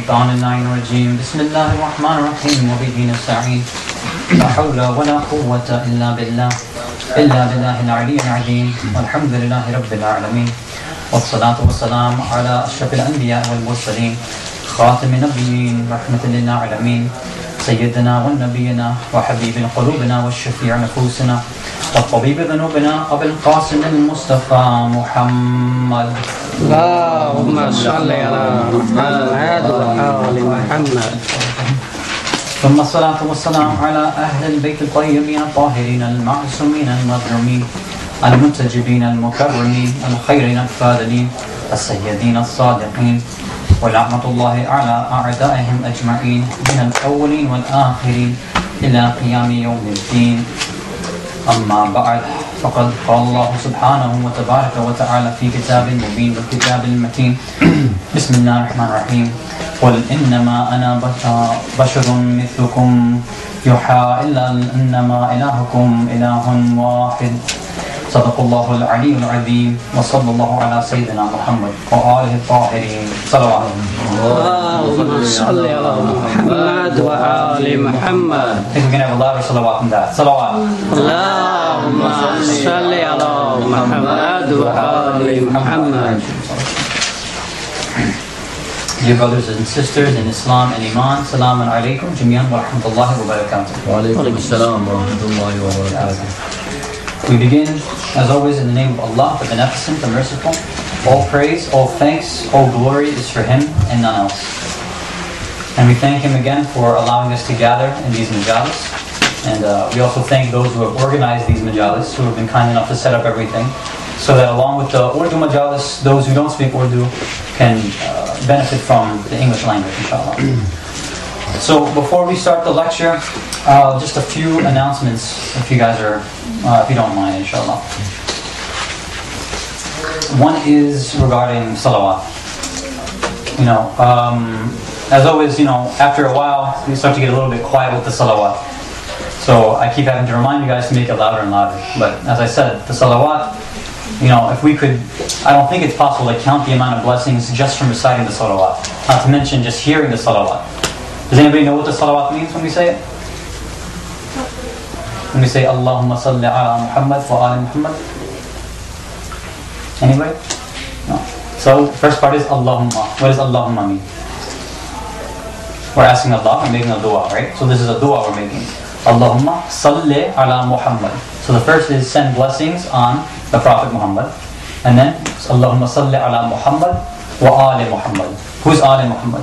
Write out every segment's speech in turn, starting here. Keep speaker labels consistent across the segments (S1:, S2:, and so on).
S1: الشيطان اللعين الرجيم بسم الله الرحمن الرحيم وبه نستعين لا حول ولا قوة إلا بالله العلي العظيم والحمد لله رب العالمين والصلاة والسلام على أشرف الأنبياء والمرسلين خاتم النبيين رحمة للعالمين سيدنا ونبينا وحبيب قلوبنا والشفيع نفوسنا وطبيب ذنوبنا أبي القاسم المصطفى محمد
S2: اللهم صل على محمد وآل محمد.
S1: ثم الصلاة والسلام على أهل البيت الطيبين الطاهرين المعصومين المظلومين المنتجبين المكرمين الخيرين الفاضلين السيدين الصادقين ولعنة الله على أعدائهم أجمعين من الأولين والآخرين إلى قيام يوم الدين. أما بعد فقد قال الله سبحانه وتبارك وتعالى في كتاب مبين والكتاب المتين بسم الله الرحمن الرحيم قل إنما أنا بشر مثلكم يوحى إلا إنما إلهكم إله واحد صدق الله العلي العظيم وصلى الله على سيدنا محمد وآله الطاهرين صلوات.
S2: اللهم صل على محمد وآل محمد.
S1: I think we can have a louder salawat than that. Salawat.
S2: اللهم صل على محمد وآل محمد.
S1: Dear brothers and sisters in Islam and Iman, Salamun Alaikum Jami'an wa rahmatullahi wa barakatuh.
S3: Wa alaikum assalam wa rahmatullahi wa barakatuh.
S1: We begin, as always, in the name of Allah, the Beneficent, the Merciful. All praise, all thanks, all glory is for Him and none else. And we thank Him again for allowing us to gather in these majalis. And we also thank those who have organized these majalis, who have been kind enough to set up everything, so that along with the Urdu majalis, those who don't speak Urdu can benefit from the English language, inshallah. So before we start the lecture, just a few announcements, if you guys are, if you don't mind, inshallah. One is regarding salawat. You know, as always, you know, after a while, we start to get a little bit quiet with the salawat. So I keep having to remind you guys to make it louder and louder. But as I said, the salawat, you know, if we could, I don't think it's possible to count the amount of blessings just from reciting the salawat. Not to mention just hearing the salawat. Does anybody know what the salawat means when we say it? When we say Allahumma salli ala Muhammad wa ala Muhammad? Anybody? No. So the first part is Allahumma. What does Allahumma mean? We're asking Allah, we're making a dua, right? So this is a dua we're making. Allahumma salli ala Muhammad. So the first is send blessings on the Prophet Muhammad. And then Allahumma salli ala Muhammad wa ali Muhammad. Who's ali Muhammad?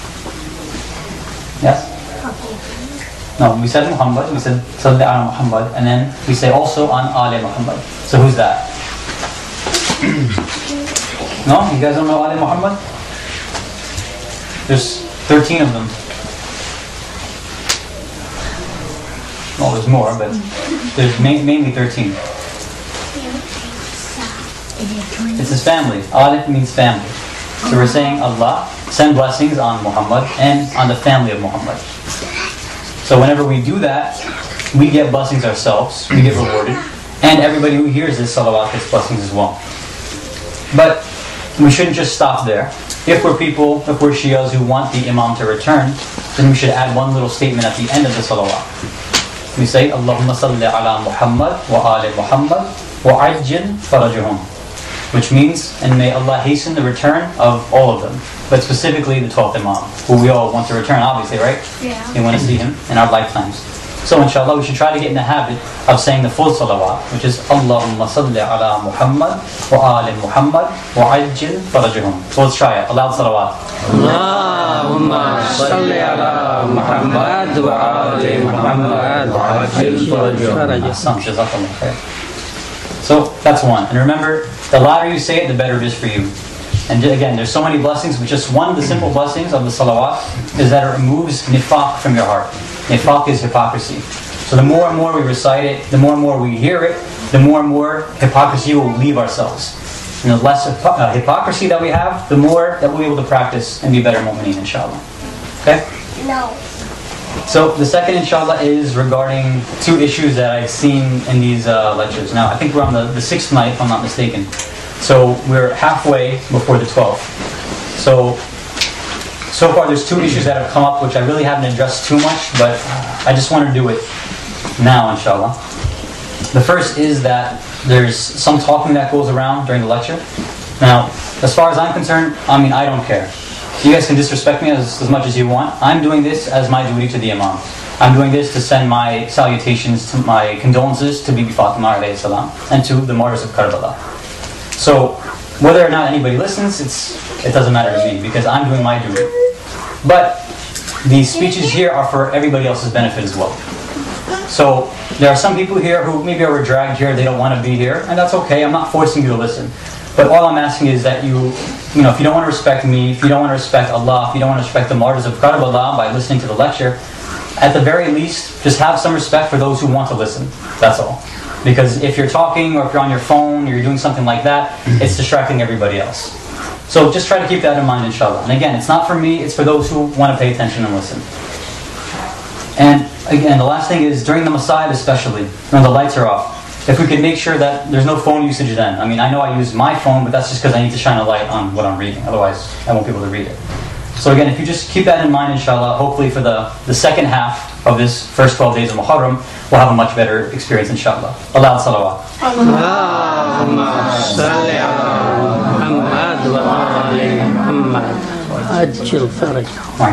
S1: Yes? No, we said Muhammad, we said salli ala Muhammad, and then we say also on ali Muhammad. So who's that? No? You guys don't know ali Muhammad? There's 13 of them. Well, there's more, but there's mainly 13. It's his family. Ali means family. So we're saying Allah, send blessings on Muhammad and on the family of Muhammad. So whenever we do that, we get blessings ourselves, we get rewarded, and everybody who hears this salawat gets blessings as well. But we shouldn't just stop there. If we're people, if we're Shias who want the Imam to return, then we should add one little statement at the end of the salawat. We say, Allahumma salli ala Muhammad wa ali Muhammad wa ajjil farajahum. Which means, and may Allah hasten the return of all of them. But specifically the 12th Imam, who we all want to return, obviously, right?
S4: Yeah.
S1: We want to see him in our lifetimes. So inshallah, we should try to get in the habit of saying the full salawat, which is Allahumma salli ala Muhammad wa ali Muhammad wa ajjil farajahum. So let's try it. Aloud salawat.
S2: Allahumma salli ala Muhammad wa ali Muhammad wa ajjil farajahum.
S1: So that's one. And remember, the louder you say it, the better it is for you. And again, there's so many blessings, but just one of the simple blessings of the salawat is that it removes nifaq from your heart. Nifaq is hypocrisy. So the more and more we recite it, the more and more we hear it, the more and more hypocrisy will leave ourselves. And the less hypocrisy that we have, the more that we'll be able to practice and be better mu'mineen, inshallah. Okay?
S4: No.
S1: So the second inshallah is regarding two issues that I've seen in these lectures. Now I think we're on the 6th night if I'm not mistaken. So we're halfway before the 12th. So so far there's two issues that have come up which I really haven't addressed too much, but I just want to do it now, inshallah. The first is that there's some talking that goes around during the lecture. Now, as far as I'm concerned, I don't care. You guys can disrespect me as much as you want. I'm doing this as my duty to the Imam. I'm doing this to send my salutations, to my condolences to Bibi Fatima alayhi salam and to the martyrs of Karbala. So, whether or not anybody listens, it doesn't matter to me because I'm doing my duty. But these speeches here are for everybody else's benefit as well. So, there are some people here who maybe are dragged here, they don't want to be here, and that's okay, I'm not forcing you to listen. But all I'm asking is that if you don't want to respect me, if you don't want to respect Allah, if you don't want to respect the martyrs of Karbala by listening to the lecture, at the very least, just have some respect for those who want to listen. That's all. Because if you're talking, or if you're on your phone, or you're doing something like that, it's distracting everybody else. So just try to keep that in mind, inshallah. And again, it's not for me, it's for those who want to pay attention and listen. And again, the last thing is, during the Masa'ib especially, when the lights are off, if we could make sure that there's no phone usage then. I know I use my phone, but that's just because I need to shine a light on what I'm reading. Otherwise, I won't be able to read it. So again, if you just keep that in mind, inshallah, hopefully for the second half of this first 12 days of Muharram, we'll have a much better experience, inshallah. Allah salawat.
S2: Allahumma salli ala Muhammad wa ali Muhammad. Ajil faraj.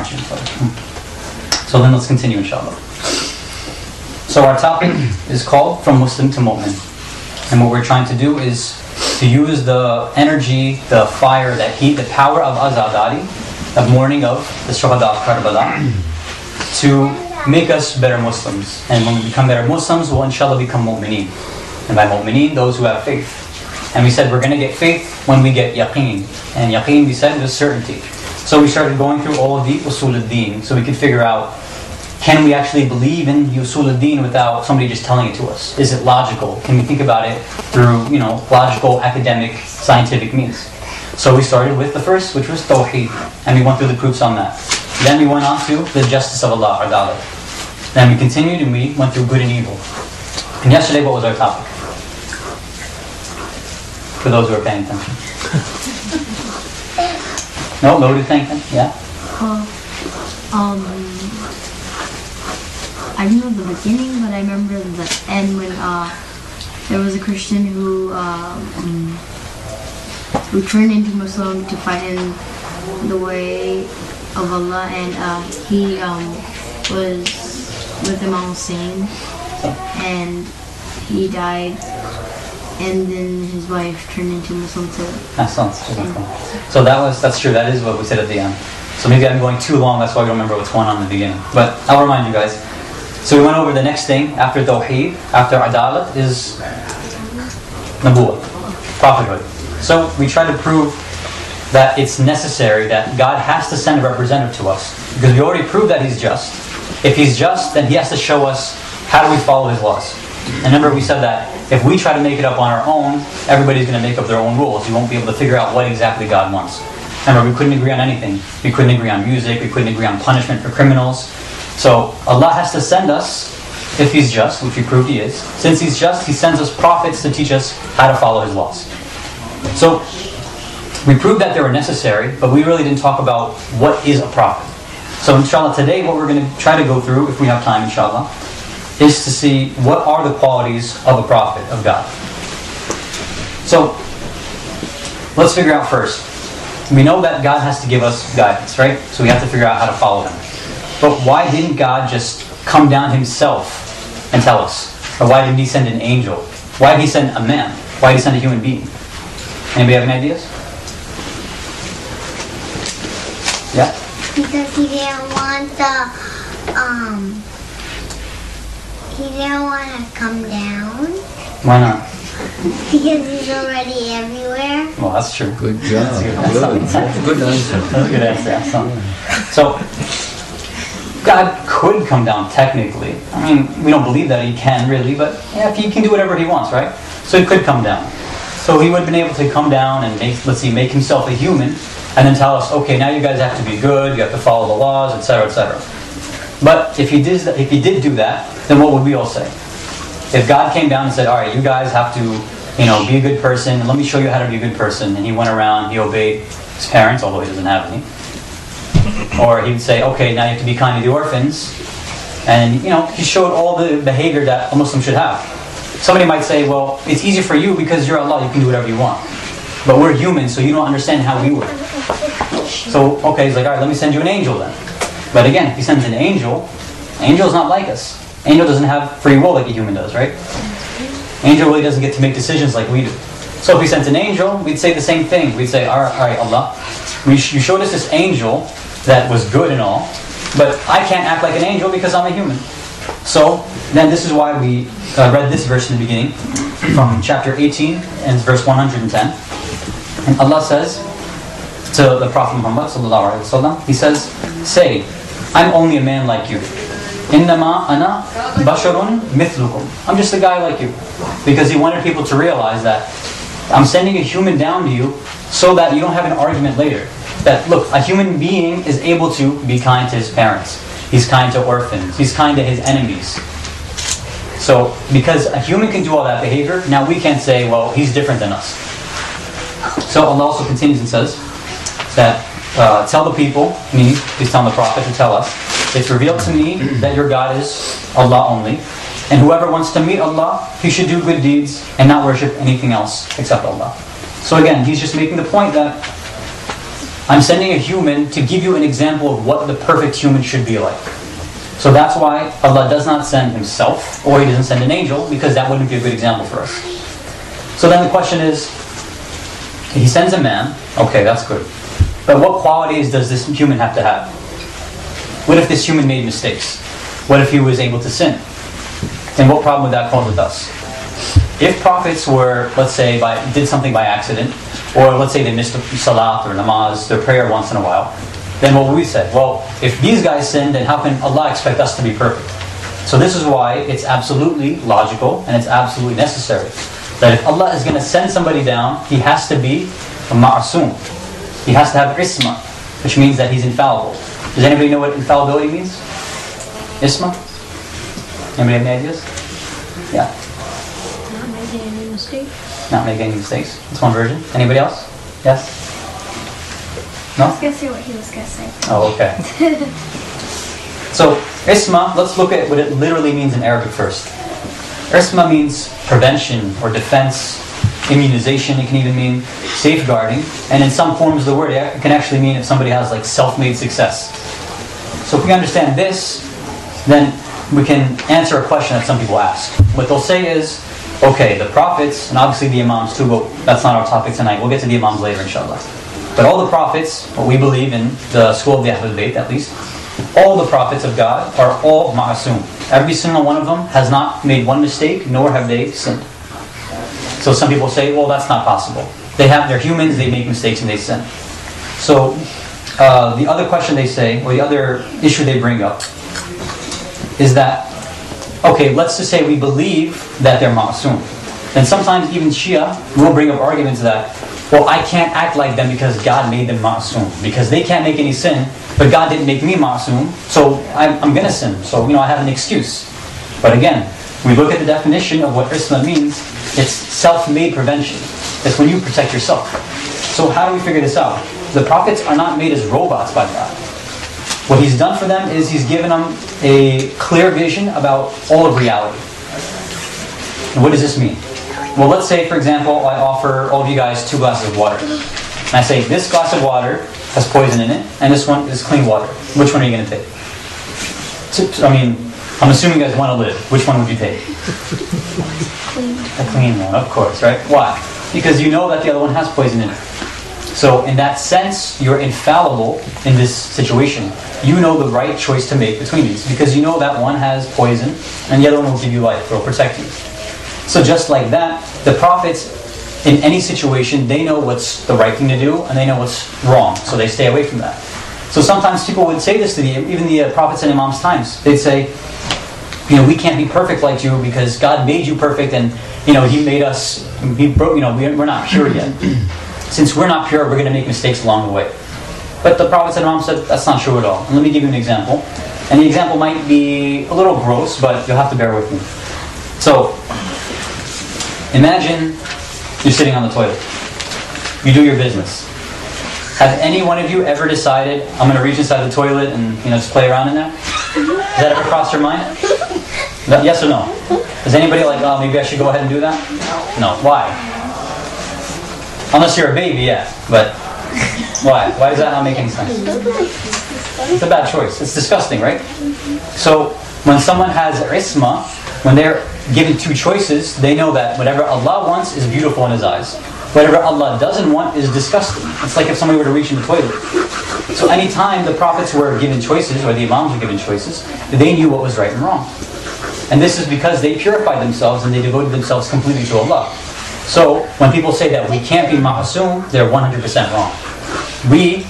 S1: So then let's continue, inshallah. So our topic is called From Muslim to Mu'min. And what we're trying to do is to use the energy, the fire, that heat, the power of Azadari, of mourning of the Shuhada of Karbala, to make us better Muslims. And when we become better Muslims, we'll inshallah become mu'mineen. And by mu'mineen, those who have faith. And we said we're going to get faith when we get yaqeen. And yaqeen, we said, is certainty. So we started going through all of the usul al-deen, so we could figure out, can we actually believe in usul al-deen without somebody just telling it to us? Is it logical? Can we think about it through, logical, academic, scientific means? So we started with the first, which was tawheed, and we went through the proofs on that. Then we went on to the justice of Allah, adalah. Then we continued and we went through good and evil. And yesterday, what was our topic? For those who are paying attention. No, nobody paying attention? Yeah?
S4: I don't know the beginning, but I remember the end when there was a Christian who turned into Muslim to fight in the way of Allah, and he was with Imam Hussein, and he died, and then his wife turned into Muslim too.
S1: So that's true, that is what we said at the end. So maybe I'm going too long, that's why I don't remember what's going on in the beginning. But I'll remind you guys. So we went over the next thing after Tawheed, after Adalat, is Nabuwah, prophethood. So we try to prove that it's necessary that God has to send a representative to us. Because we already proved that He's just. If He's just, then He has to show us how do we follow His laws. And remember we said that if we try to make it up on our own, everybody's going to make up their own rules. You won't be able to figure out what exactly God wants. Remember, we couldn't agree on anything. We couldn't agree on music. We couldn't agree on punishment for criminals. So Allah has to send us, if He's just, which we proved He is. Since He's just, He sends us prophets to teach us how to follow His laws. So we proved that they were necessary, but we really didn't talk about what is a prophet. So inshallah, today what we're going to try to go through, if we have time inshallah, is to see what are the qualities of a prophet of God. So let's figure out first. We know that God has to give us guidance, right? So we have to figure out how to follow Him. But why didn't God just come down Himself and tell us? Or why didn't He send an angel? Why did He send a man? Why did He send a human being? Anybody have any ideas? Yeah?
S5: Because He didn't want He didn't want to come down.
S1: Why not?
S5: Because He's already everywhere.
S1: Well, that's true.
S3: Good job. Good answer.
S1: That's a good answer. So, God could come down technically. We don't believe that He can really, but yeah, He can do whatever He wants, right? So He could come down. So He would have been able to come down and make Himself a human, and then tell us, okay, now you guys have to be good, you have to follow the laws, etc., etc. But if He did do that, then what would we all say? If God came down and said, all right, you guys have to, be a good person, and let me show you how to be a good person, and He went around, He obeyed His parents, although He doesn't have any. Or he would say, okay, now you have to be kind to the orphans. And, he showed all the behavior that a Muslim should have. Somebody might say, well, it's easy for you because you're Allah, you can do whatever you want. But we're human, so you don't understand how we work. So, okay, he's like, all right, let me send you an angel then. But again, if he sends an angel is not like us. Angel doesn't have free will like a human does, right? Angel really doesn't get to make decisions like we do. So if he sent an angel, we'd say the same thing. We'd say, all right, Allah, you showed us this angel that was good and all, but I can't act like an angel because I'm a human. So then this is why we read this verse in the beginning from chapter 18 and verse 110. And Allah says to the Prophet Muhammad sallallahu alaihi wasallam, He says, say, I'm only a man like you. Innama ana basharun mithlukum. I'm just a guy like you. Because He wanted people to realize that I'm sending a human down to you so that you don't have an argument later. That, look, a human being is able to be kind to his parents. He's kind to orphans. He's kind to his enemies. So, because a human can do all that behavior, now we can't say, well, he's different than us. So Allah also continues and says that, tell the people, meaning He's telling the Prophet to tell us, it's revealed to me that your God is Allah only. And whoever wants to meet Allah, he should do good deeds and not worship anything else except Allah. So again, He's just making the point that I'm sending a human to give you an example of what the perfect human should be like. So that's why Allah does not send Himself, or He doesn't send an angel, because that wouldn't be a good example for us. So then the question is, He sends a man, okay, that's good. But what qualities does this human have to have? What if this human made mistakes? What if he was able to sin? And what problem would that cause with us? If prophets were, let's say, did something by accident, or let's say they missed a salat or namaz, their prayer once in a while, then what would we say? Well, if these guys sinned, then how can Allah expect us to be perfect? So this is why it's absolutely logical and it's absolutely necessary that if Allah is going to send somebody down, He has to be a ma'asum. He has to have isma, which means that He's infallible. Does anybody know what infallibility means? Isma? Anybody have any ideas? Yeah.
S4: Not making any mistakes.
S1: Not making any mistakes. That's one version. Anybody else? Yes? No?
S4: I was going to say what he was going to say.
S1: Oh, okay. So, isma, let's look at what it literally means in Arabic first. Isma means prevention or defense, immunization. It can even mean safeguarding. And in some forms of the word, it can actually mean if somebody has like self-made success. So if we understand this, then we can answer a question that some people ask. What they'll say is, okay, the prophets, and obviously the imams too, but that's not our topic tonight. We'll get to the imams later, inshallah. But all the prophets, what we believe in, the school of the Ahlul Bayt at least, all the prophets of God are all ma'asum. Every single one of them has not made one mistake, nor have they sinned. So some people say, well, that's not possible. They're humans, they make mistakes and they sin. So the other question they say, or the other issue they bring up, is that, okay, let's just say we believe that they're ma'asum. And sometimes even Shia will bring up arguments that, well, I can't act like them because God made them ma'asum. Because they can't make any sin, but God didn't make me ma'asum, so I'm going to sin. So, I have an excuse. But again, we look at the definition of what isma means, it's self-made prevention. It's when you protect yourself. So how do we figure this out? The prophets are not made as robots by God. What He's done for them is He's given them a clear vision about all of reality. And what does this mean? Well, let's say, for example, I offer all of you guys 2 glasses of water. And I say, this glass of water has poison in it, and this one is clean water. Which one are you going to take? I'm assuming you guys want to live. Which one would you take?
S4: Clean.
S1: A clean one, of course, right? Why? Because you know that the other one has poison in it. So in that sense, you're infallible in this situation. You know the right choice to make between these, because you know that one has poison, and the other one will give you life, or protect you. So just like that, the prophets, in any situation, they know what's the right thing to do, and they know what's wrong, so they stay away from that. So sometimes people would say this to even the prophets in Imam's times. They'd say, we can't be perfect like you because God made you perfect, and He made us. We're not pure yet. Since we're not pure, we're going to make mistakes along the way. But the prophets and Imam said that's not true at all. And let me give you an example. And the example might be a little gross, but you'll have to bear with me. So, imagine you're sitting on the toilet. You do your business. Have any one of you ever decided, I'm going to reach inside the toilet and just play around in there? Has that ever crossed your mind? Yes or no? Is anybody like, oh, maybe I should go ahead and do that? No. Why? Unless you're a baby, yeah. But why? Why does that not make any sense? It's a bad choice. It's disgusting, right? So when someone has isma, when they're given two choices, they know that whatever Allah wants is beautiful in His eyes. Whatever Allah doesn't want is disgusting. It's like if somebody were to reach in the toilet. So anytime the prophets were given choices, or the imams were given choices, they knew what was right and wrong. And this is because they purified themselves and they devoted themselves completely to Allah. So when people say that we can't be ma'asum, they're 100% wrong. We're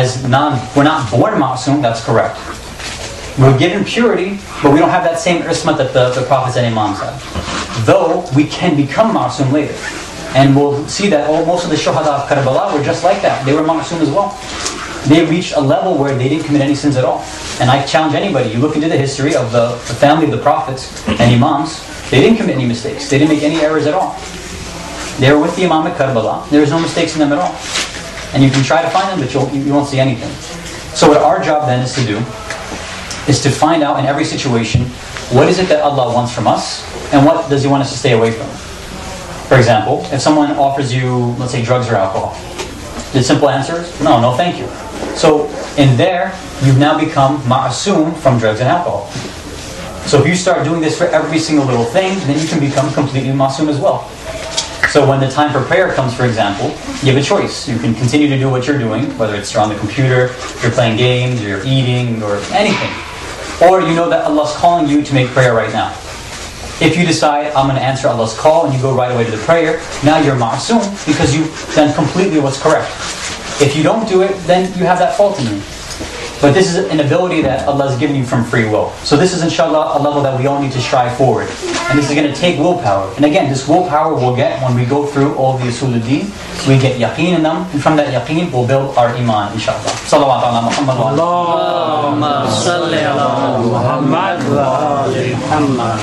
S1: not born ma'asum, that's correct. We're given purity, but we don't have that same ismat that the prophets and imams have. Though we can become ma'asum later. And we'll see that most of the shuhada of Karbala were just like that. They were ma'asum as well. They reached a level where they didn't commit any sins at all. And I challenge anybody, you look into the history of the family of the prophets and imams, they didn't commit any mistakes. They didn't make any errors at all. They were with the imam at Karbala. There was no mistakes in them at all. And you can try to find them, but you won't see anything. So what our job then is to do is to find out in every situation, what is it that Allah wants from us, and what does He want us to stay away from? For example, if someone offers you, let's say, drugs or alcohol, the simple answer is, no thank you. So in there, you've now become ma'asum from drugs and alcohol. So if you start doing this for every single little thing, then you can become completely ma'asum as well. So when the time for prayer comes, for example, you have a choice. You can continue to do what you're doing, whether it's you're on the computer, you're playing games, or you're eating, or anything. Or you know that Allah's calling you to make prayer right now. If you decide, I'm going to answer Allah's call, and you go right away to the prayer, now you're ma'asum, because you've done completely what's correct. If you don't do it, then you have that fault in you. But this is an ability that Allah has given you from free will. So this is inshallah a level that we all need to strive forward. And this is going to take willpower. And again, this willpower we'll get when we go through all the usul al-din. We get yaqeen in them. And from that yaqeen, we'll build our iman, inshallah. Salawat ala Muhammad wa
S2: Allahumma salli ala Muhammad wa ali Muhammad.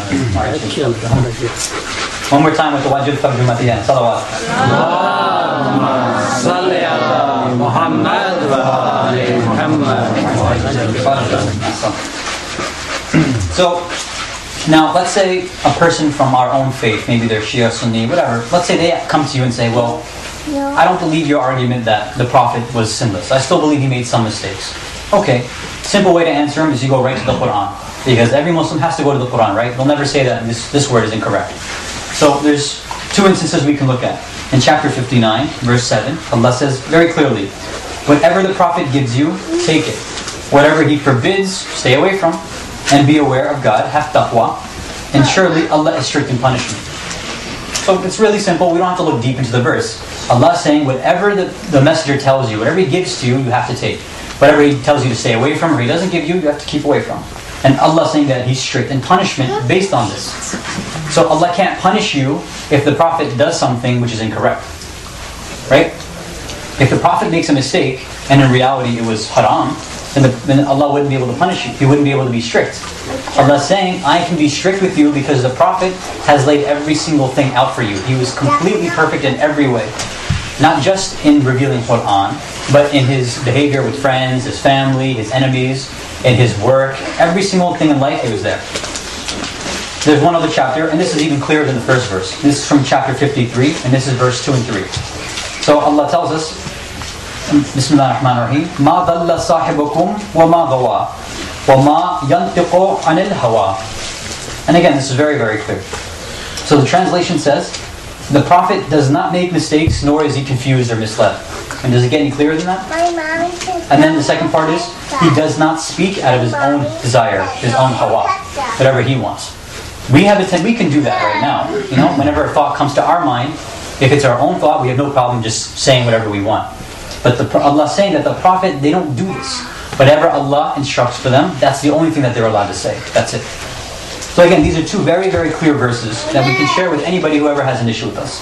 S1: One more time with the wajib tarjumat again. Salawat.
S2: Allahumma salli ala Muhammad wa ali Muhammad.
S1: So, now let's say a person from our own faith, maybe they're Shia, Sunni, whatever, let's say they come to you and say, well, I don't believe your argument that the Prophet was sinless. I still believe he made some mistakes. Okay, simple way to answer him is you go right to the Quran. Because every Muslim has to go to the Quran, right? They'll never say that this word is incorrect. So there's two instances we can look at. In chapter 59, verse 7, Allah says very clearly, whatever the Prophet gives you, take it. Whatever he forbids, stay away from. And be aware of God, have taqwa. And surely Allah is strict in punishment. So it's really simple. We don't have to look deep into the verse. Allah is saying whatever the messenger tells you, whatever he gives to you, you have to take. Whatever he tells you to stay away from or he doesn't give you, you have to keep away from. And Allah is saying that he's strict in punishment based on this. So Allah can't punish you if the Prophet does something which is incorrect. Right? If the Prophet makes a mistake, and in reality it was haram, then Allah wouldn't be able to punish you. He wouldn't be able to be strict. Allah is saying, I can be strict with you because the Prophet has laid every single thing out for you. He was completely perfect in every way. Not just in revealing Quran, but in his behavior with friends, his family, his enemies, in his work. Every single thing in life, he was there. There's one other chapter, and this is even clearer than the first verse. This is from chapter 53, and this is verse 2 and 3. So Allah tells us, Bismillah ar-Rahman ar-Rahim, مَا ضَلَّ صَاحِبُكُمْ وَمَا غَوَى وَمَا يَنْتِقُ عَنِ الْهَوَى. And again, this is very, very clear. So the translation says, the Prophet does not make mistakes, nor is he confused or misled. And does it get any clearer than that? And then the second part is, he does not speak out of his own desire, his own hawa, whatever he wants. We can do that right now. Whenever a thought comes to our mind, if it's our own thought, we have no problem just saying whatever we want. But Allah is saying that the Prophet, they don't do this. Whatever Allah instructs for them, that's the only thing that they're allowed to say. That's it. So again, these are two very, very clear verses that we can share with anybody who ever has an issue with us.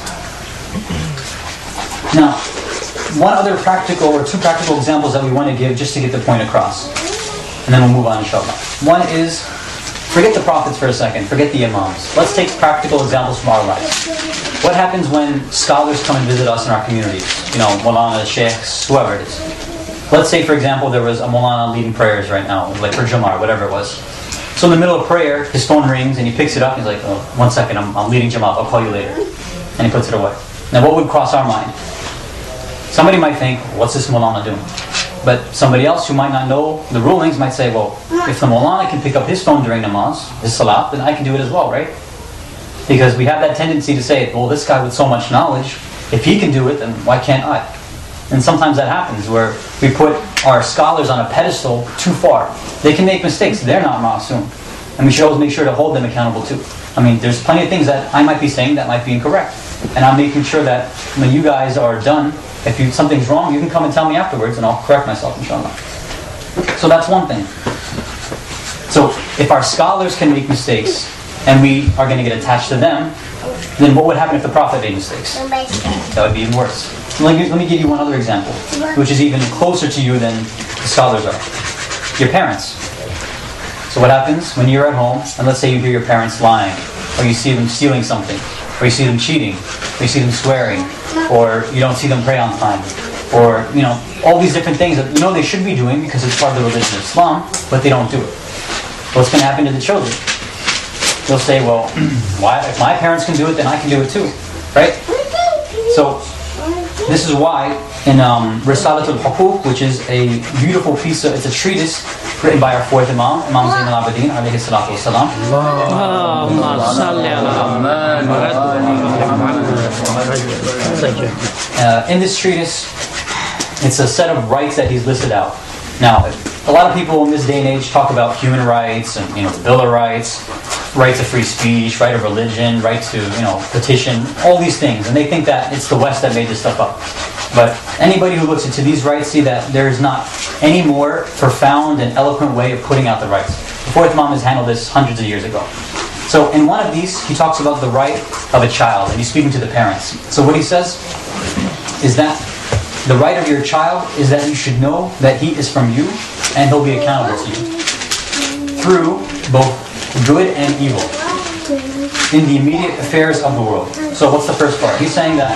S1: Now, one other practical or two practical examples that we want to give just to get the point across. And then we'll move on, inshallah. One is, forget the prophets for a second, forget the imams. Let's take practical examples from our lives. What happens when scholars come and visit us in our communities? Maulana, sheikhs, whoever it is. let's say for example there was a Maulana leading prayers right now, like for Jummah or whatever it was. So in the middle of prayer, his phone rings and he picks it up and he's like, oh, 1 second, I'm leading Jummah, I'll call you later. And he puts it away. Now what would cross our mind? Somebody might think, what's this Maulana doing? But somebody else who might not know the rulings might say, well, if the Maulana can pick up his phone during namaz, his salat, then I can do it as well, right? Because we have that tendency to say, well, this guy with so much knowledge, if he can do it, then why can't I? And sometimes that happens where we put our scholars on a pedestal too far. They can make mistakes, they're not ma'asum. And we should always make sure to hold them accountable too. I mean, there's plenty of things that I might be saying that might be incorrect. And I'm making sure that when you guys are done, if something's wrong, you can come and tell me afterwards and I'll correct myself, inshallah. So that's one thing. So if our scholars can make mistakes and we are going to get attached to them, then what would happen if the Prophet made mistakes? That would be even worse. So let me give you one other example, which is even closer to you than the scholars are. Your parents. So what happens when you're at home and let's say you hear your parents lying, or you see them stealing something, or you see them cheating, or you see them swearing, or you don't see them pray on time, or all these different things that they should be doing because it's part of the religion of Islam, but they don't do it. What's going to happen to the children? They'll say, well, why? If my parents can do it, then I can do it too, right? So this is why in Risalat al-Huquq, which is a beautiful piece, it's a treatise written by our fourth Imam, Imam Zain al-Abidin, alayhi salatu wasalam. In this treatise, it's a set of rights that he's listed out. Now, a lot of people in this day and age talk about human rights and the Bill of Rights, rights of free speech, right of religion, right to petition, all these things, and they think that it's the West that made this stuff up. But anybody who looks into these rights see that there is not any more profound and eloquent way of putting out the rights. The fourth Imam has handled this hundreds of years ago. So in one of these, he talks about the right of a child, and he's speaking to the parents. So what he says is that the right of your child is that you should know that he is from you, and he'll be accountable to you through both good and evil in the immediate affairs of the world. So what's the first part? He's saying that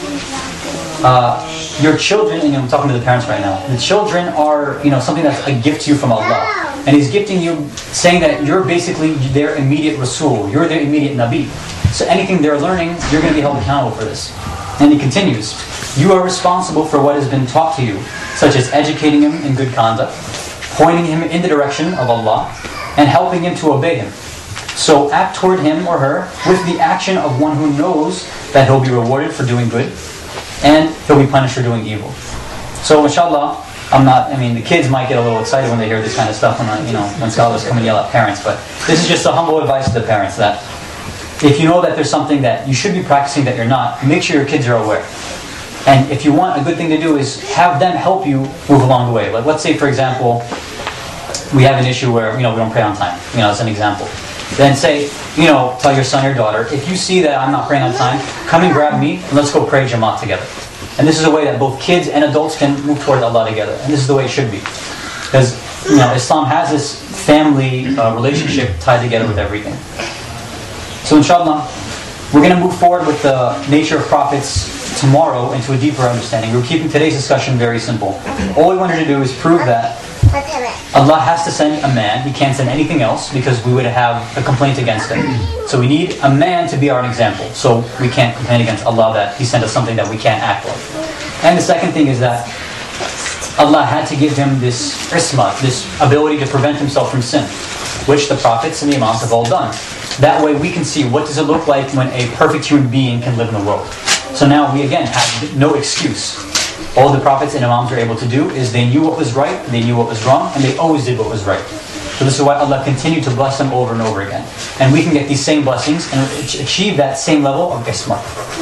S1: your children, and I'm talking to the parents right now, the children are something that's a gift to you from Allah. And He's gifting you, saying that you're basically their immediate Rasul, you're their immediate Nabi. So anything they're learning, you're going to be held accountable for this. And he continues, you are responsible for what has been taught to you, such as educating him in good conduct, pointing him in the direction of Allah, and helping him to obey him. So act toward him or her with the action of one who knows that he'll be rewarded for doing good, and he'll be punished for doing evil. So inshallah, the kids might get a little excited when they hear this kind of stuff when scholars come and yell at parents, but this is just a humble advice to the parents that if you know that there's something that you should be practicing that you're not, make sure your kids are aware. And if you want, a good thing to do is have them help you move along the way. Like let's say, for example, we have an issue where we don't pray on time. As an example. Then say, tell your son or daughter, if you see that I'm not praying on time, come and grab me and let's go pray Jamaat together. And this is a way that both kids and adults can move toward Allah together. And this is the way it should be. Because Islam has this family relationship tied together with everything. So inshallah, we're going to move forward with the nature of prophets tomorrow into a deeper understanding. We're keeping today's discussion very simple. All we wanted to do is prove that Allah has to send a man. He can't send anything else because we would have a complaint against him. So we need a man to be our example. So we can't complain against Allah that He sent us something that we can't act like. And the second thing is that Allah had to give him this isma, this ability to prevent himself from sin, which the prophets and the imams have all done. That way we can see what does it look like when a perfect human being can live in the world. So now we again have no excuse. All the prophets and imams are able to do is they knew what was right, they knew what was wrong, and they always did what was right. So this is why Allah continued to bless them over and over again. And we can get these same blessings and achieve that same level of isma.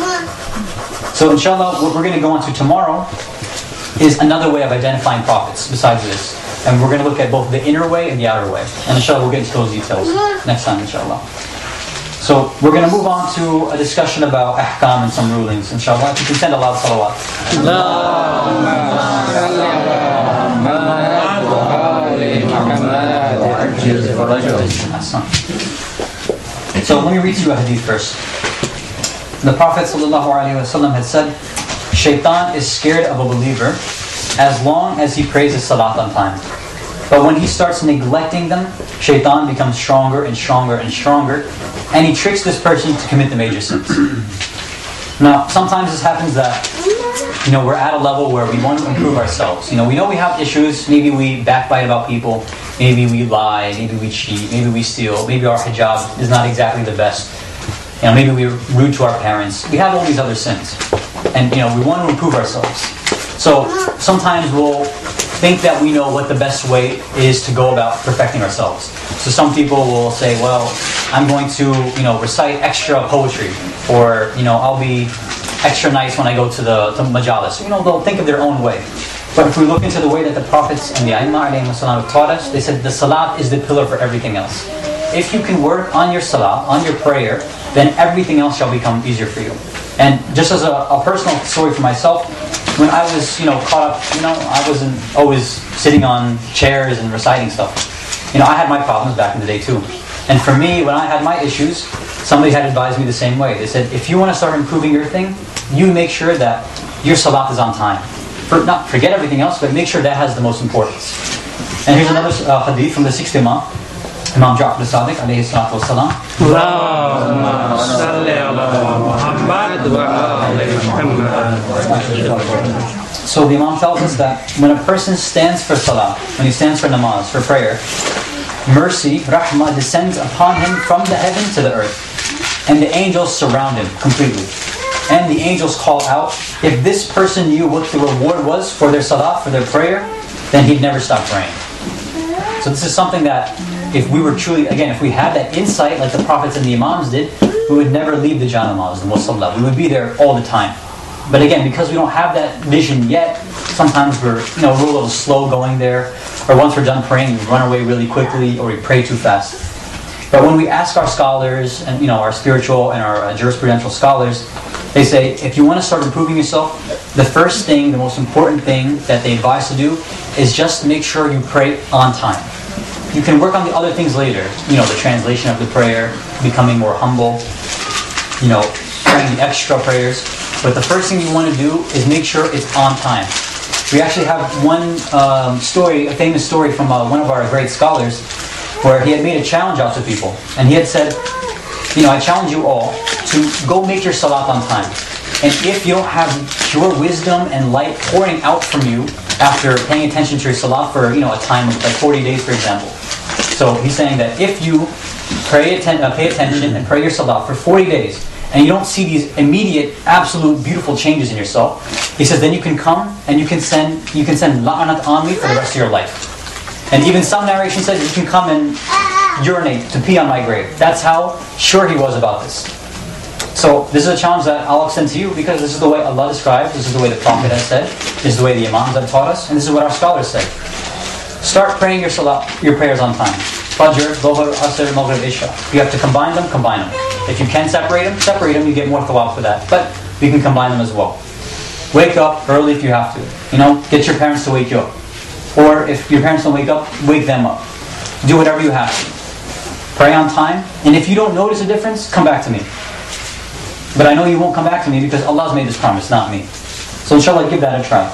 S1: So inshallah, what we're going to go on to tomorrow is another way of identifying prophets besides this. And we're going to look at both the inner way and the outer way. And inshallah, we'll get into those details next time, inshallah. So we're going to move on to a discussion about ahkam and some rulings, inshallah. If you can send a loud salawat. So let me read you a hadith first. The Prophet ﷺ had said, Shaitan is scared of a believer as long as he prays his salat on time. But when he starts neglecting them, shaitan becomes stronger and stronger and stronger, and he tricks this person to commit the major sins. Now, sometimes this happens that, we're at a level where we want to improve ourselves. We know we have issues. Maybe we backbite about people. Maybe we lie. Maybe we cheat. Maybe we steal. Maybe our hijab is not exactly the best. Maybe we're rude to our parents. We have all these other sins. And, we want to improve ourselves. So, sometimes we'll think that we know what the best way is to go about perfecting ourselves. So some people will say, well, I'm going to, recite extra poetry, or, I'll be extra nice when I go to majalis. They'll think of their own way. But if we look into the way that the prophets and the Aimma ﷺ taught us, they said the salat is the pillar for everything else. If you can work on your salat, on your prayer, then everything else shall become easier for you. And just as a personal story for myself, when I was, caught up, I wasn't always sitting on chairs and reciting stuff. I had my problems back in the day too. And for me, when I had my issues, somebody had advised me the same way. They said, if you want to start improving your thing, you make sure that your salat is on time. Not forget everything else, but make sure that has the most importance. And here's another hadith from the 6th Imam, Imam Ja'far as-Sadiq alayhi salatu wassalam.
S2: Allahumma salli ala Muhammad wa ali Muhammad.
S1: So the Imam tells us that when a person stands for salah, when he stands for namaz, for prayer, mercy, rahmah, descends upon him from the heaven to the earth. And the angels surround him completely. And the angels call out, if this person knew what the reward was for their salah, for their prayer, then he'd never stop praying. So this is something that if we were truly, again, if we had that insight like the prophets and the imams did, we would never leave the janamaz, the musalla. We would be there all the time. But again, because we don't have that vision yet, sometimes we're a little slow going there. Or once we're done praying, we run away really quickly, or we pray too fast. But when we ask our scholars, and our spiritual and our jurisprudential scholars, they say, if you want to start improving yourself, the first thing, the most important thing that they advise to do is just make sure you pray on time. You can work on the other things later. The translation of the prayer, becoming more humble, praying the extra prayers. But the first thing you want to do is make sure it's on time. We actually have one story, a famous story from one of our great scholars, where he had made a challenge out to people. And he had said, I challenge you all to go make your salat on time. And if you don't have pure wisdom and light pouring out from you after paying attention to your salat for a time of like 40 days, for example. So he's saying that if you pay attention and pray your salat for 40 days, and you don't see these immediate, absolute, beautiful changes in yourself, he says, then you can come and you can send la'anat on me for the rest of your life. And even some narration says you can come and urinate, to pee on my grave. That's how sure he was about this. So this is a challenge that I'll extend to you, because this is the way Allah describes, this is the way the Prophet has said, this is the way the Imams have taught us, and this is what our scholars say. Start praying your salat, your prayers on time. Fajr, Dhuhr, Asr, Maghrib, Isha. If you have to combine them, combine them. If you can separate them, you get more thawab for that. But you can combine them as well. Wake up early if you have to. Get your parents to wake you up. Or if your parents don't wake up, wake them up. Do whatever you have to. Pray on time. And if you don't notice a difference, come back to me. But I know you won't come back to me because Allah's made this promise, not me. So inshallah, give that a try.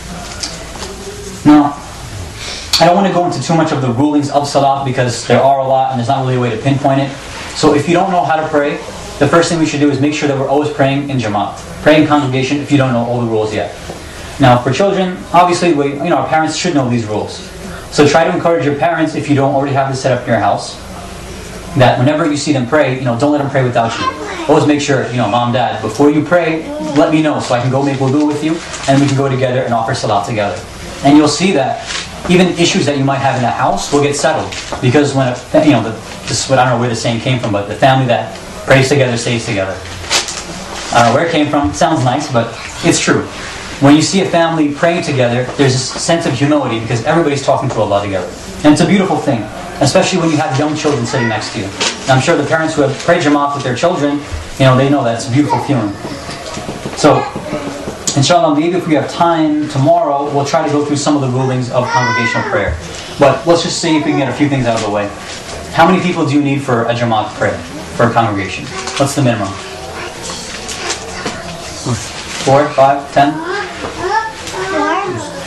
S1: Now, I don't want to go into too much of the rulings of salat because there are a lot and there's not really a way to pinpoint it. So if you don't know how to pray, the first thing we should do is make sure that we're always praying in Jamaat. Pray in congregation if you don't know all the rules yet. Now for children, obviously our parents should know these rules. So try to encourage your parents, if you don't already have this set up in your house, that whenever you see them pray, don't let them pray without you. Always make sure, mom, dad, before you pray, let me know so I can go make wudu with you and we can go together and offer salat together. And you'll see that even issues that you might have in the house will get settled. Because when, this is what, I don't know where the saying came from, but the family that prays together stays together. I don't know where it came from. It sounds nice, but it's true. When you see a family praying together, there's this sense of humility because everybody's talking to Allah together. And it's a beautiful thing, especially when you have young children sitting next to you. And I'm sure the parents who have prayed Jamaat with their children, they know that it's a beautiful feeling. So, inshallah, maybe if we have time tomorrow, we'll try to go through some of the rulings of congregational prayer. But let's just see if we can get a few things out of the way. How many people do you need for a Jamaat prayer, for a congregation? What's the minimum? 4, 5, 10?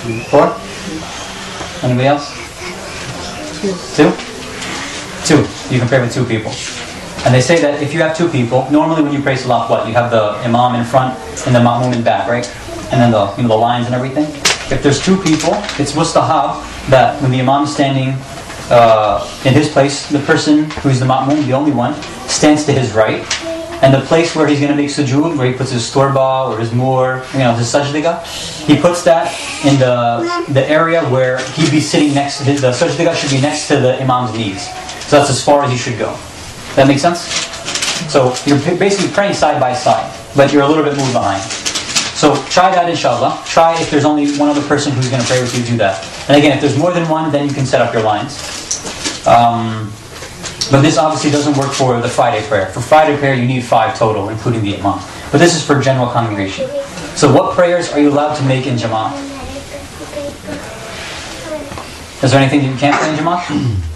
S1: 4? Anybody else? 2? 2. You can pray with 2 people. And they say that if you have 2 people, normally when you pray salat, what? You have the imam in front and the ma'mum in back, right? And then the lines and everything. If there's 2 people, it's mustahab that when the imam is standing in his place, the person who's the ma'mum, the only one, stands to his right. And the place where he's going to make sujood, where he puts his turba or his mur, his sajdiga, he puts that in the area where he'd be sitting next to the sajdiga should be next to the imam's knees. So that's as far as you should go. That make sense? So you're basically praying side by side, but you're a little bit moved behind. So try that inshallah. Try if there's only one other person who's going to pray with you, do that. And again, if there's more than one, then you can set up your lines. But this obviously doesn't work for the Friday prayer. For Friday prayer, you need 5 total, including the imam. But this is for general congregation. So what prayers are you allowed to make in Jama'at? Is there anything you can't pray in Jama'at?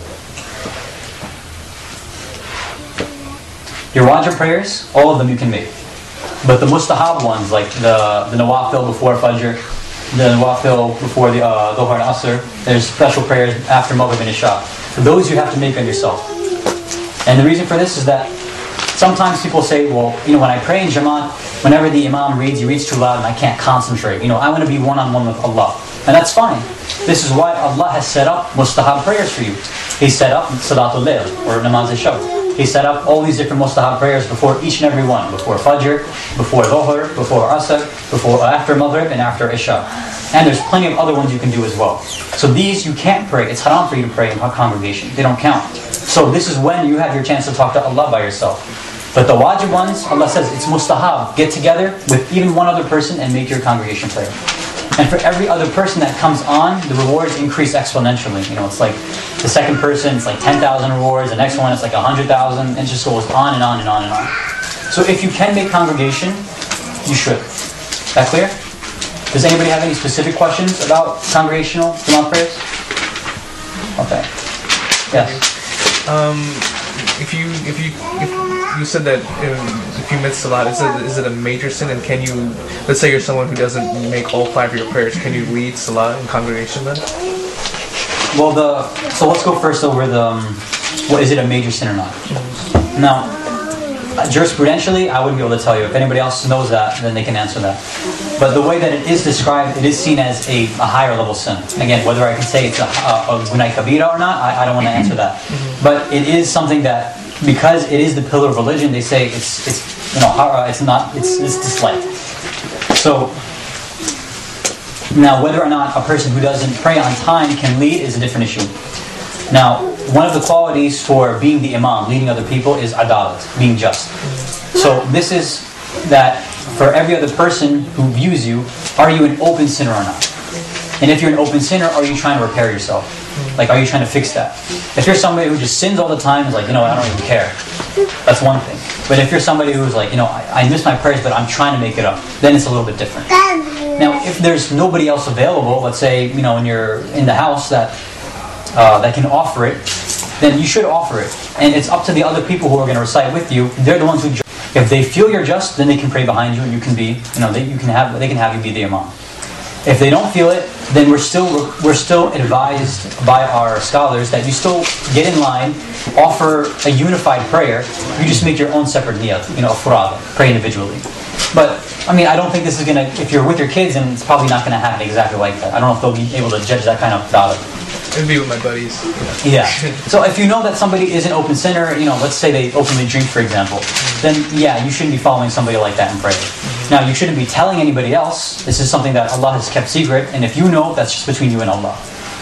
S1: Your wajib prayers, all of them you can make. But the mustahab ones, like the nawafil before Fajr, the nawafil before the Dhuhr and Asr, there's special prayers after Maghrib and Isha. For those you have to make on yourself. And the reason for this is that sometimes people say, well, when I pray in Jama'at, whenever the imam reads, he reads too loud and I can't concentrate. I want to be one-on-one with Allah. And that's fine. This is why Allah has set up mustahab prayers for you. He set up Salatul Layl, or Namaz al-Shab. He set up all these different mustahab prayers before each and every one. Before Fajr, before Dhuhr, before Asr, after Maghrib, and after Isha. And there's plenty of other ones you can do as well. So these you can't pray. It's haram for you to pray in a congregation. They don't count. So this is when you have your chance to talk to Allah by yourself. But the wajib ones, Allah says it's mustahab. Get together with even one other person and make your congregation prayer. And for every other person that comes on, the rewards increase exponentially. It's like the second person, it's like 10,000 rewards. The next one, it's like 100,000. And it just goes on and on and on and on. So if you can make congregation, you should. That clear? Does anybody have any specific questions about congregational Jama'at prayers? Okay. Yes.
S6: If you said that if you miss salat, is it a major sin? And can you, let's say you're someone who doesn't make all 5 of your prayers, can you lead salat in congregation then?
S1: Well, so let's go first over is it a major sin or not? Now, jurisprudentially, I wouldn't be able to tell you. If anybody else knows that, then they can answer that. But the way that it is described, it is seen as a higher level sin. Again, whether I can say it's a gunai kabira or not, I don't want to answer that. But it is something that, because it is the pillar of religion, they say it's disliked. So now, whether or not a person who doesn't pray on time can lead is a different issue. Now, one of the qualities for being the imam, leading other people, is adalat, being just. So this is that for every other person who views you, are you an open sinner or not? And if you're an open sinner, are you trying to repair yourself? Like, are you trying to fix that? If you're somebody who just sins all the time, is like, I don't even care. That's one thing. But if you're somebody who's like, I miss my prayers, but I'm trying to make it up, then it's a little bit different. Now, if there's nobody else available, let's say, when you're in the house that can offer it, then you should offer it. And it's up to the other people who are going to recite with you. They're the ones who judge. If they feel you're just, then they can pray behind you, and you can be, they can have you be the imam. If they don't feel it, then we're still advised by our scholars that you still get in line, offer a unified prayer. You just make your own separate niyat, a furada, pray individually. But I don't think this is gonna. If you're with your kids, and it's probably not gonna happen exactly like that. I don't know if they'll be able to judge that kind of data.
S6: It'd be with my buddies.
S1: Yeah. So if you know that somebody is an open sinner, let's say they openly drink, for example, then you shouldn't be following somebody like that in prayer. Now, you shouldn't be telling anybody else. This is something that Allah has kept secret, and if you know, that's just between you and Allah.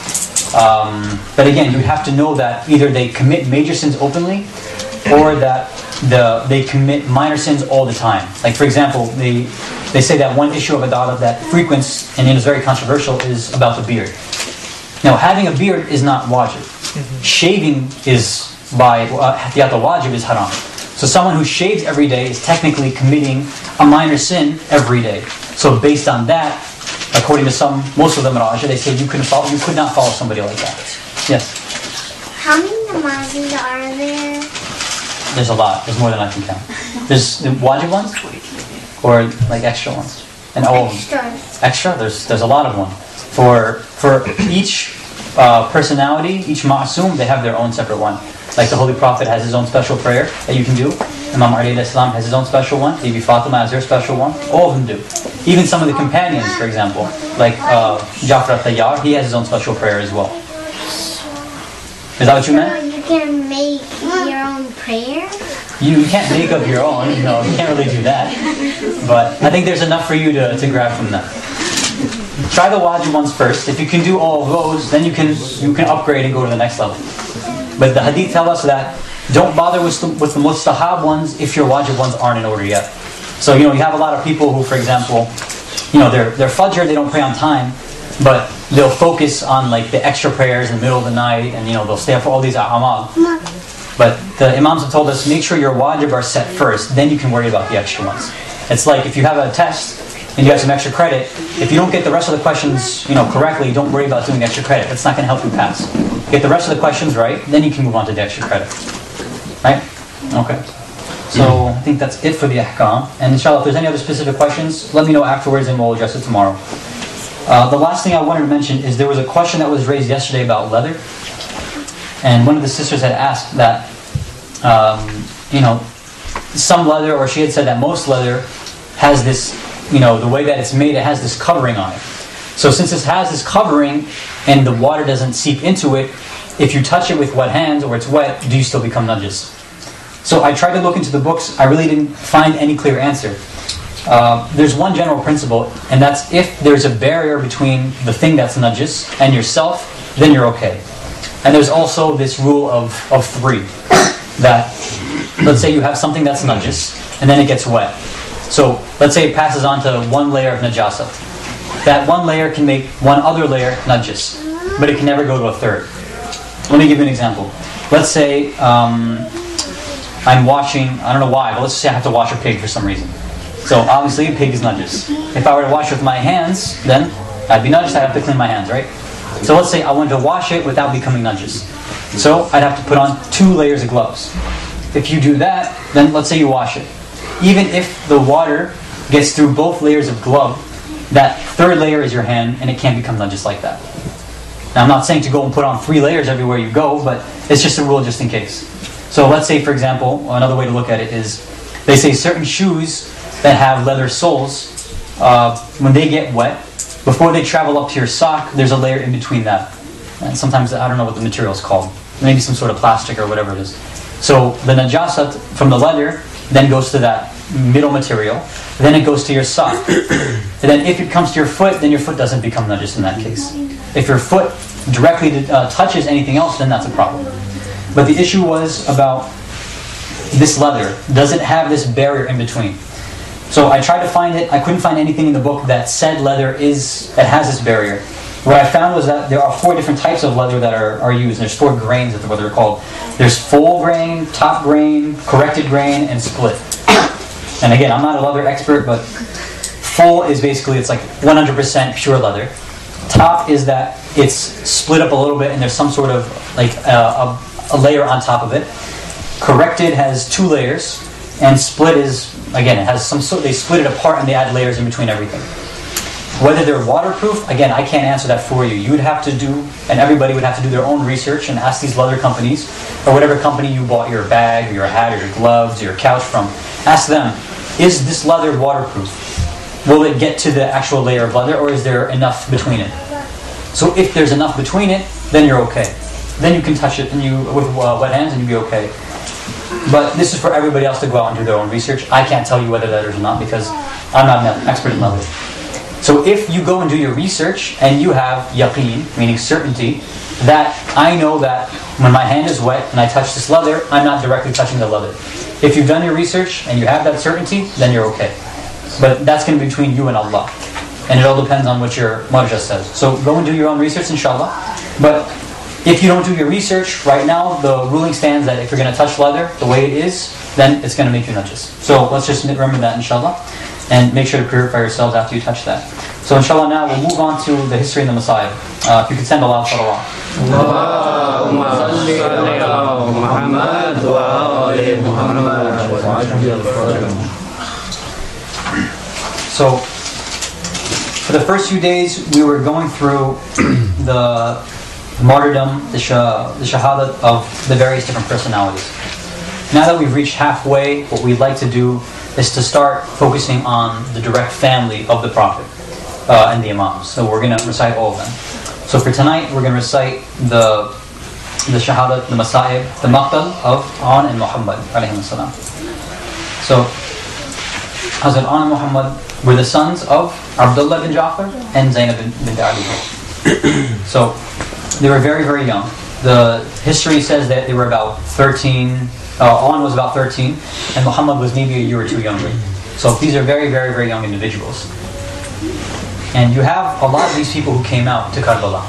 S1: But again, you have to know that either they commit major sins openly, or that they commit minor sins all the time. Like, for example, they say that one issue of adalah that frequents and is very controversial is about the beard. Now, having a beard is not wajib. Shaving is by ihtiyat al-wajib is haram. So someone who shaves every day is technically committing a minor sin every day. So based on that, according to most of the Marajah, they say you could not follow somebody like that. Yes?
S5: How many namazis are there?
S1: There's a lot. There's more than I can count. There's the wajib ones, or like extra ones, and all of them.
S5: Extras.
S1: Extra? There's a lot of them. For each personality, each ma'asum, they have their own separate one. Like the Holy Prophet has his own special prayer that you can do. Imam Ali al-Islam has his own special one. Bibi Fatima has their special one. All of them do. Even some of the companions, for example, like Ja'far al-Tayyar, he has his own special prayer as well. Is that what you meant?
S5: So you can make your own prayer?
S1: You can't make up your own. No, you can't really do that. But I think there's enough for you to grab from that. Try the wajib ones first. If you can do all of those, then you can upgrade and go to the next level. But the hadith tell us that don't bother with the mustahab ones if your wajib ones aren't in order yet. So you have a lot of people who, for example, they're fajr, they don't pray on time, but they'll focus on like the extra prayers in the middle of the night, and they'll stay up for all these a'amal. But the imams have told us, make sure your wajib are set first, then you can worry about the extra ones. It's like if you have a test and you have some extra credit, if you don't get the rest of the questions correctly, don't worry about doing extra credit. It's not going to help you pass. Get the rest of the questions right, then you can move on to the extra credit. Right? Okay. So I think that's it for the ahkam. And inshallah, if there's any other specific questions, let me know afterwards and we'll address it tomorrow. The last thing I wanted to mention is there was a question that was raised yesterday about leather. And one of the sisters had asked that, some leather, or she had said that most leather has this, the way that it's made, it has this covering on it. So since this has this covering and the water doesn't seep into it, if you touch it with wet hands or it's wet, do you still become najis? So I tried to look into the books. I really didn't find any clear answer. There's one general principle, and that's if there's a barrier between the thing that's najis and yourself, then you're okay. And there's also this rule of three, that let's say you have something that's najis, and then it gets wet. So let's say it passes on to one layer of najasa. That one layer can make one other layer najis, but it can never go to a third. Let me give you an example. Let's say I'm washing, I don't know why, but let's say I have to wash a pig for some reason. So obviously a pig is najis. If I were to wash with my hands, then I'd be najis, I'd have to clean my hands, right? So let's say I wanted to wash it without becoming najis. So I'd have to put on 2 layers of gloves. If you do that, then let's say you wash it. Even if the water gets through both layers of glove, that third layer is your hand, and it can't become najis like that. Now I'm not saying to go and put on 3 layers everywhere you go, but it's just a rule just in case. So let's say, for example, another way to look at it is, they say certain shoes that have leather soles, when they get wet, before they travel up to your sock, there's a layer in between that. And sometimes, I don't know what the material is called. Maybe some sort of plastic or whatever it is. So the najasat from the leather then goes to that middle material. Then it goes to your sock. And then if it comes to your foot, then your foot doesn't become najis in that case. If your foot directly touches anything else, then that's a problem. But the issue was about this leather. Does it have this barrier in between? So I tried to find it. I couldn't find anything in the book that said leather that has this barrier. What I found was that there are 4 different types of leather that are used. There's 4 grains, is what they're called. There's full grain, top grain, corrected grain, and split. And again, I'm not a leather expert, but full is basically, it's like 100% pure leather. Top is that it's split up a little bit and there's some sort of like a layer on top of it. Corrected has 2 layers, and split is, again, it has some sort, they split it apart and they add layers in between everything. Whether they're waterproof, again, I can't answer that for you. You would have to do, and everybody would have to do their own research and ask these leather companies, or whatever company you bought your bag, or your hat, or your gloves, or your couch from. Ask them, is this leather waterproof? Will it get to the actual layer of leather, or is there enough between it? So if there's enough between it, then you're okay. Then you can touch it with wet hands and you'll be okay. But this is for everybody else to go out and do their own research. I can't tell you whether that is or not because I'm not an expert in leather. So if you go and do your research and you have yaqeen, meaning certainty, that I know that when my hand is wet and I touch this leather, I'm not directly touching the leather. If you've done your research and you have that certainty, then you're okay. But that's going to be between you and Allah. And it all depends on what your marja says. So go and do your own research, inshallah. But if you don't do your research, right now the ruling stands that if you're going to touch leather the way it is, then it's going to make you najis. So let's just remember that, inshallah. And make sure to purify yourselves after you touch that. So inshallah now we'll move on to the history of the Messiah. If you could send Allah salawat.
S2: Allahumma salli ala Muhammad wa ali Muhammad.
S1: So For the first few days, we were going through the martyrdom, the shahadat of the various different personalities. Now that we've reached halfway, what we'd like to do is to start focusing on the direct family of the Prophet and the Imams. So we're going to recite all of them. So for tonight, we're going to recite the shahadat, the masa'ib, the maqtal of An and Muhammad alayhi salam. So Hazrat An and Muhammad were the sons of Abdullah bin Ja'far and Zainab bin Ali. So they were very, very young. The history says that they were about 13. An was about 13, and Muhammad was maybe a year or two younger. So these are very, very, very young individuals. And you have a lot of these people who came out to Karbala.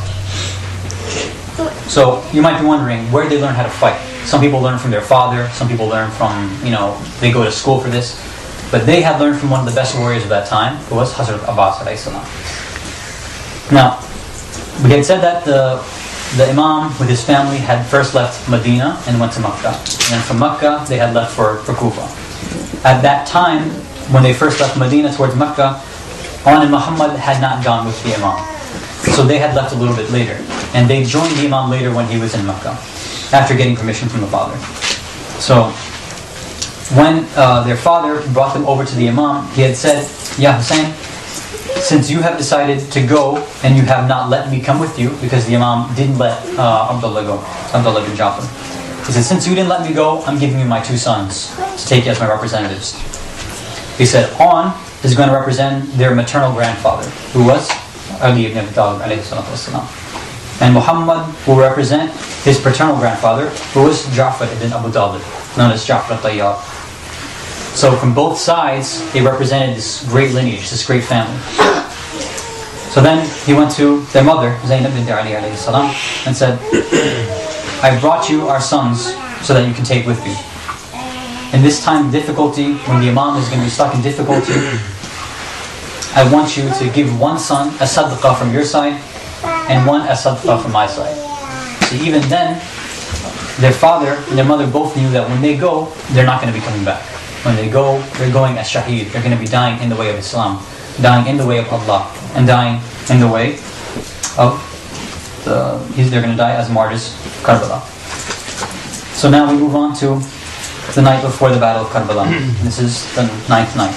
S1: So you might be wondering, where did they learn how to fight? Some people learn from their father, some people learn from, they go to school for this. But they had learned from one of the best warriors of that time, who was Hazrat Abbas alayhi salam. Now, we had said that the Imam with his family had first left Medina and went to Makkah. And from Makkah, they had left for Kufa. At that time, when they first left Medina towards Makkah, An and Muhammad had not gone with the Imam. So they had left a little bit later. And they joined the Imam later when he was in Makkah, after getting permission from the father. So when their father brought them over to the Imam, he had said, Ya Hussein, since you have decided to go and you have not let me come with you, because the Imam didn't let Abdullah go, Abdullah bin Ja'far. He said, since you didn't let me go, I'm giving you my two sons to take you as my representatives. He said, An is going to represent their maternal grandfather, who was Ali ibn Abi Talib alayhi salatu wasalam. And Muhammad will represent his paternal grandfather, who was Ja'far ibn Abu Talib, known as Ja'far al-Tayyar. So from both sides, they represented this great lineage, this great family. So then he went to their mother, Zainab bint Ali alayhi salam, and said, I brought you our sons so that you can take with you. In this time of difficulty, when the Imam is going to be stuck in difficulty, I want you to give one son a sadaqah from your side and one a sadaqah from my side. So even then, their father and their mother both knew that when they go, they're not going to be coming back. When they go, they're going as shaheed. They're going to be dying in the way of Islam, dying in the way of Allah, and dying in the way of they're going to die as martyrs of Karbala. So now we move on to the night before the Battle of Karbala. This is the 9th night.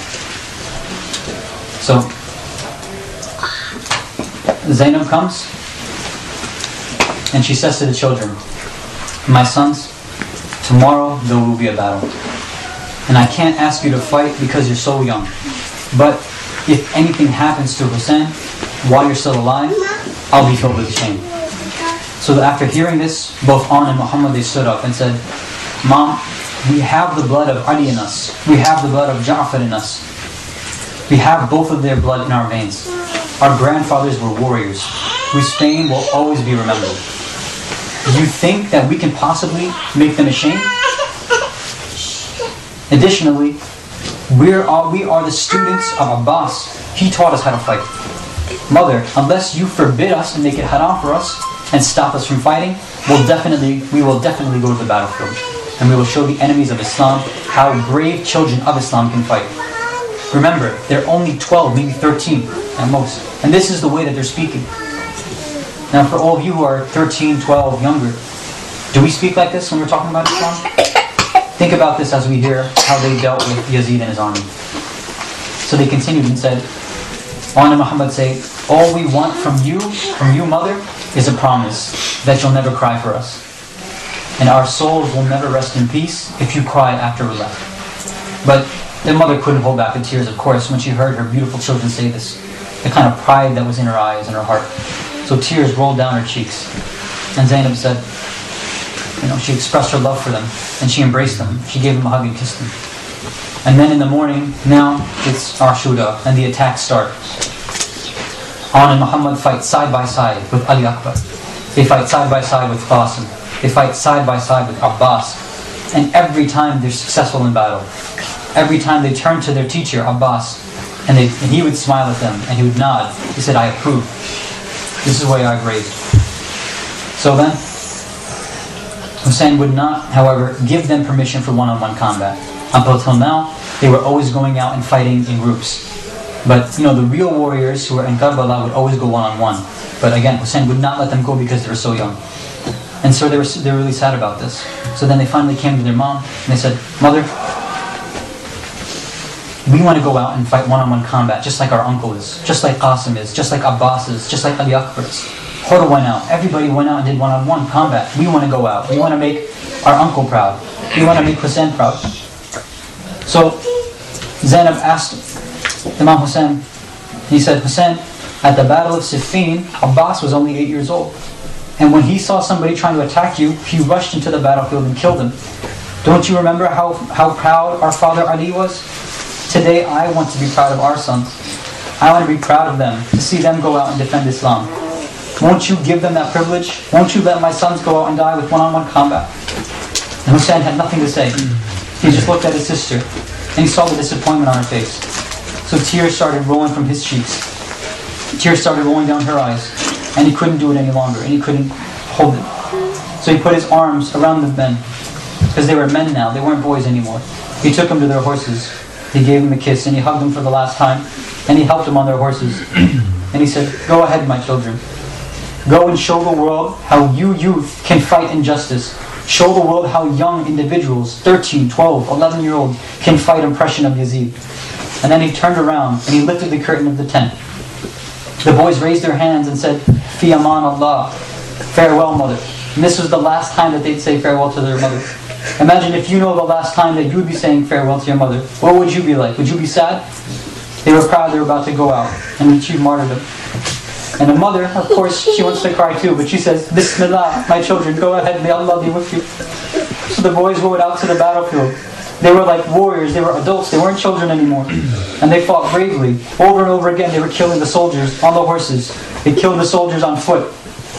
S1: So Zainab comes and she says to the children, my sons, tomorrow there will be a battle. And I can't ask you to fight because you're so young. But if anything happens to Hussein while you're still alive, I'll be filled with shame. So after hearing this, both An and Muhammad, they stood up and said, Mom, we have the blood of Ali in us. We have the blood of Ja'far in us. We have both of their blood in our veins. Our grandfathers were warriors whose fame will always be remembered. Do you think that we can possibly make them ashamed? Additionally, we are the students of Abbas. He taught us how to fight. Mother, unless you forbid us and make it haram for us and stop us from fighting, we will definitely go to the battlefield. And we will show the enemies of Islam how brave children of Islam can fight. Remember, they're only 12, maybe 13 at most. And this is the way that they're speaking. Now for all of you who are 13, 12, younger, do we speak like this when we're talking about Islam? Think about this as we hear how they dealt with Yazid and his army. So they continued and said, An and Muhammad say, all we want from you, mother, is a promise that you'll never cry for us. And our souls will never rest in peace if you cry after we're left. But their mother couldn't hold back the tears, of course, when she heard her beautiful children say this. The kind of pride that was in her eyes and her heart. So tears rolled down her cheeks. And Zainab said, she expressed her love for them, and she embraced them. She gave them a hug and kissed them. And then in the morning, now it's Ashura, and the attacks start. An and Muhammad fight side by side with Ali Akbar. They fight side by side with Qasim. They fight side by side with Abbas. And every time they're successful in battle. Every time they turn to their teacher, Abbas, and he would smile at them, and he would nod. He said, I approve. This is why I've raised. So then, Hussein would not, however, give them permission for one-on-one combat. Up until now, they were always going out and fighting in groups. But the real warriors who were in Karbala would always go one-on-one. But again, Hussein would not let them go because they were so young. And so they were really sad about this. So then they finally came to their mom and they said, "Mother, we want to go out and fight one-on-one combat, just like our uncle is, just like Qasim is, just like Abbas is, just like Ali Akbar is." Hur went out. Everybody went out and did one-on-one combat. We want to go out. We want to make our uncle proud. We want to make Hussein proud. So Zainab asked Imam Hussein, he said, "Hussein, at the Battle of Siffin, Abbas was only 8 years old. And when he saw somebody trying to attack you, he rushed into the battlefield and killed him. Don't you remember how proud our father Ali was? Today I want to be proud of our sons. I want to be proud of them, to see them go out and defend Islam. Won't you give them that privilege? Won't you let my sons go out and die with one-on-one combat?" And Hussein had nothing to say. He just looked at his sister, and he saw the disappointment on her face. So tears started rolling from his cheeks. Tears started rolling down her eyes. And he couldn't do it any longer, and he couldn't hold it. So he put his arms around the men, because they were men now, they weren't boys anymore. He took them to their horses. He gave them a kiss, and he hugged them for the last time, and he helped them on their horses. And he said, "Go ahead, my children. Go and show the world how you youth can fight injustice. Show the world how young individuals, 13, 12, 11-year-old, can fight oppression of Yazid." And then he turned around, and he lifted the curtain of the tent. The boys raised their hands and said, "Fi aman Allah," farewell, mother. And this was the last time that they'd say farewell to their mother. Imagine if you know the last time that you would be saying farewell to your mother. What would you be like? Would you be sad? They were proud they were about to go out and achieve martyrdom. And the mother, of course, she wants to cry too, but she says, "Bismillah, my children, go ahead, may Allah be with you." So the boys rode out to the battlefield. They were like warriors, they were adults, they weren't children anymore. And they fought bravely. Over and over again, they were killing the soldiers on the horses. They killed the soldiers on foot.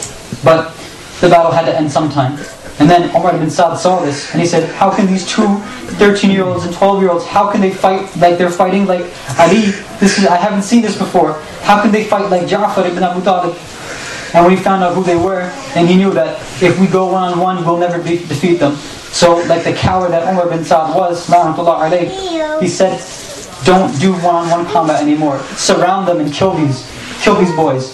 S1: But the battle had to end sometime. And then Umar ibn Sa'd saw this, and he said, "How can these two 13-year-olds and 12-year-olds, how can they fight like they're fighting like Ali? I haven't seen this before. How can they fight like Ja'far ibn Abu Talib?" And when he found out who they were, and he knew that if we go one-on-one, we'll never defeat them. So, like the coward that Umar bin Sa'd was, la'natullah alayh, he said, "Don't do one-on-one combat anymore. Surround them and kill these boys."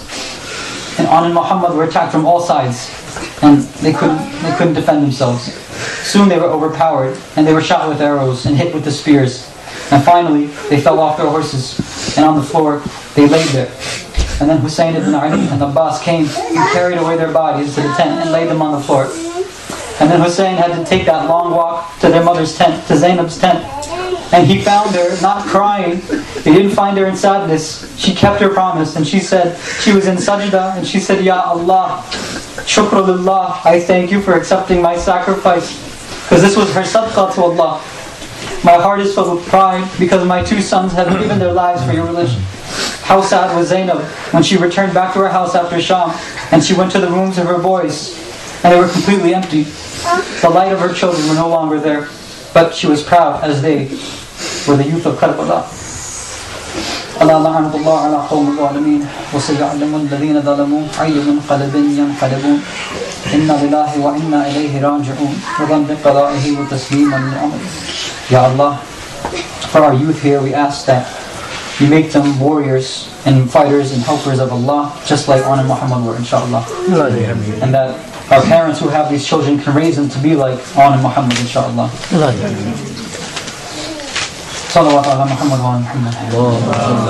S1: And An and Muhammad were attacked from all sides, and they couldn't defend themselves. Soon they were overpowered, and they were shot with arrows and hit with the spears. And finally, they fell off their horses, and on the floor, they laid there. And then Hussein ibn Ali and Abbas came and carried away their bodies to the tent and laid them on the floor. And then Hussein had to take that long walk to their mother's tent, to Zainab's tent. And he found her not crying. He didn't find her in sadness. She kept her promise, and she said, she was in sajda, and she said, "Ya Allah, shukr lillah, I thank you for accepting my sacrifice." Because this was her sadaqah to Allah. "My heart is filled with pride because my two sons have given their lives for your religion." How sad was Zainab when she returned back to her house after Sham, and she went to the rooms of her boys, and they were completely empty. The light of her children were no longer there, but she was proud as they were the youth of Karbala. ألا لعنة الله على قوم الظالمين وسيعلم الذين ظلموا أي منقلب ينقلبون إنا لله وإنا إليه راجعون وذنب قضائه وتسليما لأمره. Ya Allah, for our youth here, we ask that you make them warriors and fighters and helpers of Allah, just like An and Muhammad were, inshallah. And that our parents who have these children can raise them to be like An and Muhammad, inshallah. Salawat ala Muhammad wa ala Muhammad.